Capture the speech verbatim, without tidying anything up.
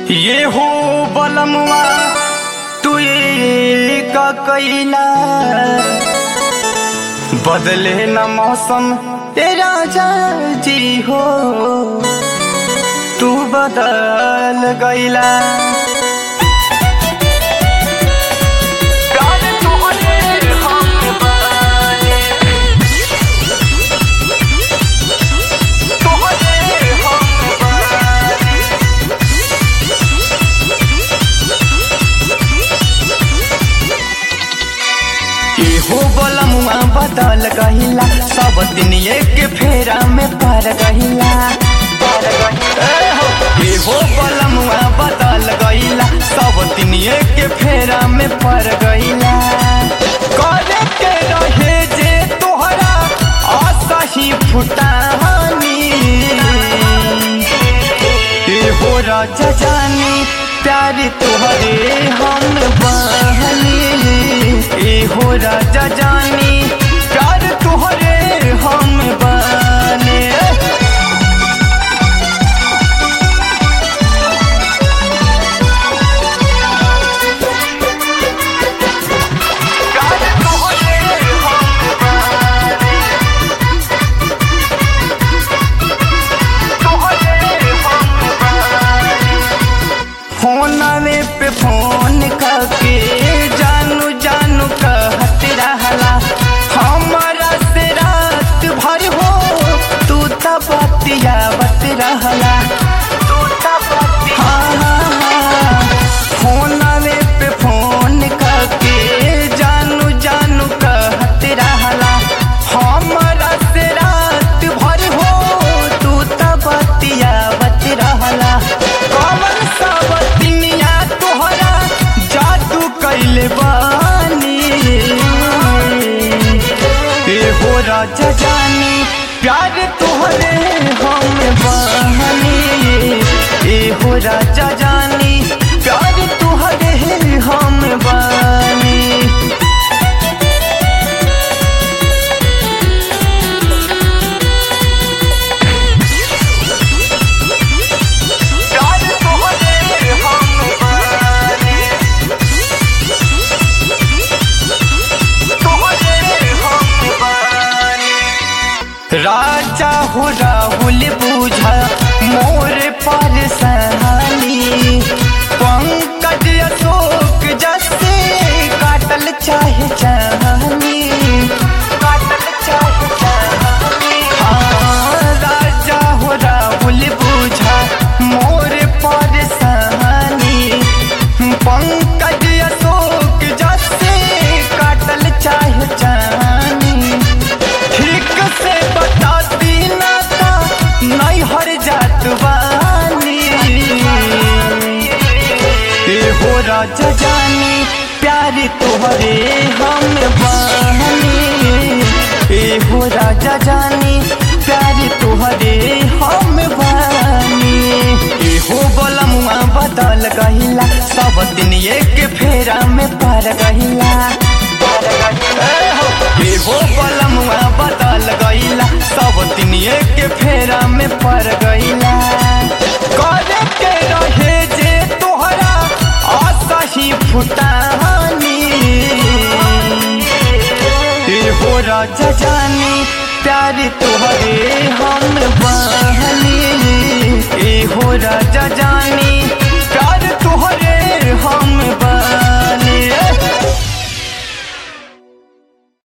ये हो बलमुआ तू ये का कैला बदले न मौसम तेरा जी हो तू बदल गईला। हो बलमुआ बदल गहिला सब दिन एक फेरा में पार गहिला। ये हो बलमुआ बदल गहिला सब दिन एक फेरा में पार गहिला। करे के रहे जे तोहरा असही फुटानी ये हो राजा जानी प्यारी तोहरे हम बहनी ए हो राजा जानी प्यार तुहरे हम बने। फोनवे पे फोन करके जानू जानू कहत रहला हमारा से रात भर हो तू त बतियावत रहला। हाँ हाँ हाँ फोनवे पे फोन करके जानू जानू कहत रहला हमारा से रात भर हो तू त बतियावत रहला। कौन सब दुनिया तोहरा जादू कैले बानी ए हो राजा जानी प्यार तोहरे हम बहनी ए हो राजा जानी प्यार तोहरे हम बहनी। राजा हो राहुल बूझा मोर पर सहानी पंकज अशोक जैसे काटल चाहे चाहनी काटल चाहे चाहनी। हाँ राजा हो राहुल बूझा मोर पर सहानी पंकज अशोक जैसे काटल चाहे चाहनी। ठीक से बता दीना था नहीं हर जात बानी ए हो राजा जानी प्यारी तोहरे हम बहनी ए हो राजा जानी प्यारी तोहरे हम बहनी। ए हो बलमुआ बदल गहिला सब दिन एक फेरा में पार गहिला। ये हो बलमुआ बदल गईला सब दिन एक फेरा में पड़ गईला। करे के रहे जे तोहरा असही फुटानी ये हो राजा जानी प्यारी तोहरे हम बहनी ए हो राजा जानी